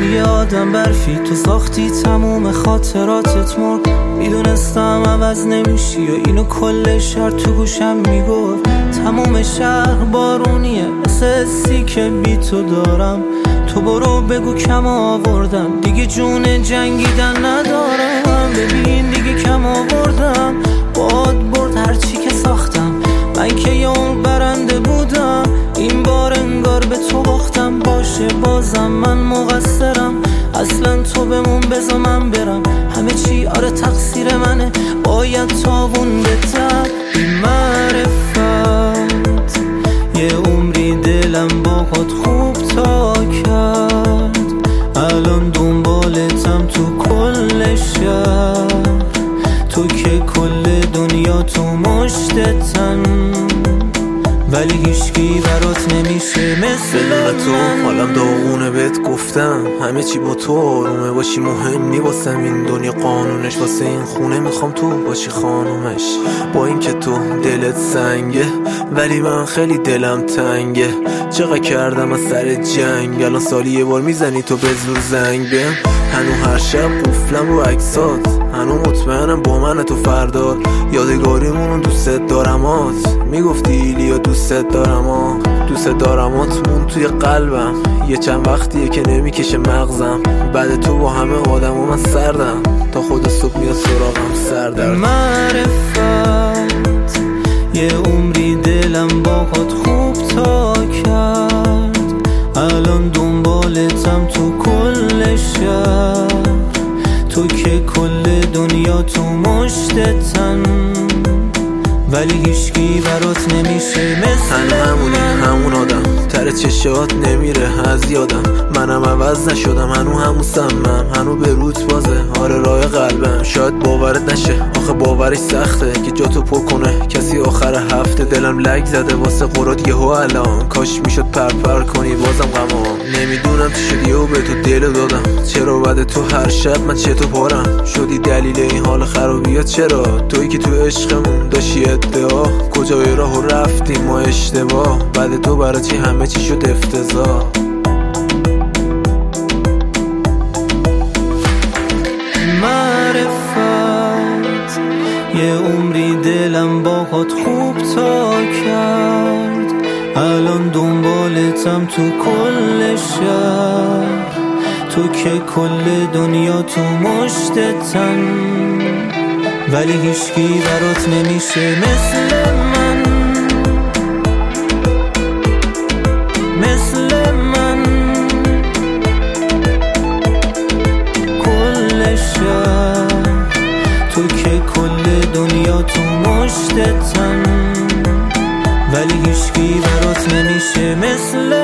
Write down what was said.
یه آدم برفی تو ساختی تموم خاطراتت مرد. میدونستم عوض نمیشی و اینو کل شهر تو گوشم میگفت. تموم شهر بارونیه مثل حسی که بی تو دارم. تو برو بگو کم آوردم دیگه جون جنگیدن ندارم. ببین دیگه کم آوردم باد برد هرچی که ساختم. من که یه عمر برنده بودم این بار انگار به تو باختم. باشه بازم من مقصرم اصلا تو بمون بذار من برم. همه چی آره تقصیر منه باید تاون بتم. بی معرفت یه عمری دلم باهات خوب تا کرد. الان دنبالتم تو کل شهر. تو که کل دنیا تو مشتتن ولی هیچکی برات نمیشه مثل تو. حالم داغونه بهت گفتم همه چی با تو آرومه باشی مهمی واسم این دنیا قانونش. واسه این خونه میخوام تو باشی خانومش. با این که تو دلت سنگه ولی من خیلی دلم تنگه. چقدر کردم از سر جنگ الان سالی یه بار میزنی تو به زور زنگ بهم. هنو هر شب قفلم رو عکسات هنو مطمئنم با من تو فردا یادگاریمونو دوست دارمات. میگفتی ایلیا دوست دارم دوست دارمات مون توی قلبم. یه چند وقتیه که نمیکشه مغزم. بعد تو با همه آدم من سردم تا خود صبح میاد سراغم سردرد. معرفت یه عمری دلم باهات خوب تا کرد. الان دنبالتم تو کل شهر. تو که کل دنیا تو مشتتن ولی هیچکی برات نمیشه مثل همونی همون آدم تر چشات نمیره از یادم. منم عوض نشدم هنو همون سمم هنو به روت بازه آره راه قلبم. شاید باورت نشه آخه باورش سخته که جاتو پر کنه کسی آخر هفته. دلم لگ زده واسه قرات یهو الان کاش میشد پرپر کنی بازم غمام. نمیدونم چی شدی و به تو دل دادم. چرا بعد تو هر شب من چطور پارم شدی دلیل این حال خرابیات. چرا تویی که تو عشقمون داشتی ادعا کجای راهو رفتیم ما اشتباه. بعد تو برای چی همه چی شد افتضاح. معرفت یه عمری دلم باهات خوب تا کرد. الان دنبالتم تو کل شهر. تو که کل دنیا تو مشتتن ولی هیچکی برات نمیشه مثل من. مثل من کل شهر. تو که کل دنیا تو مشتتن ولی هیچکی برات نمیشه مثل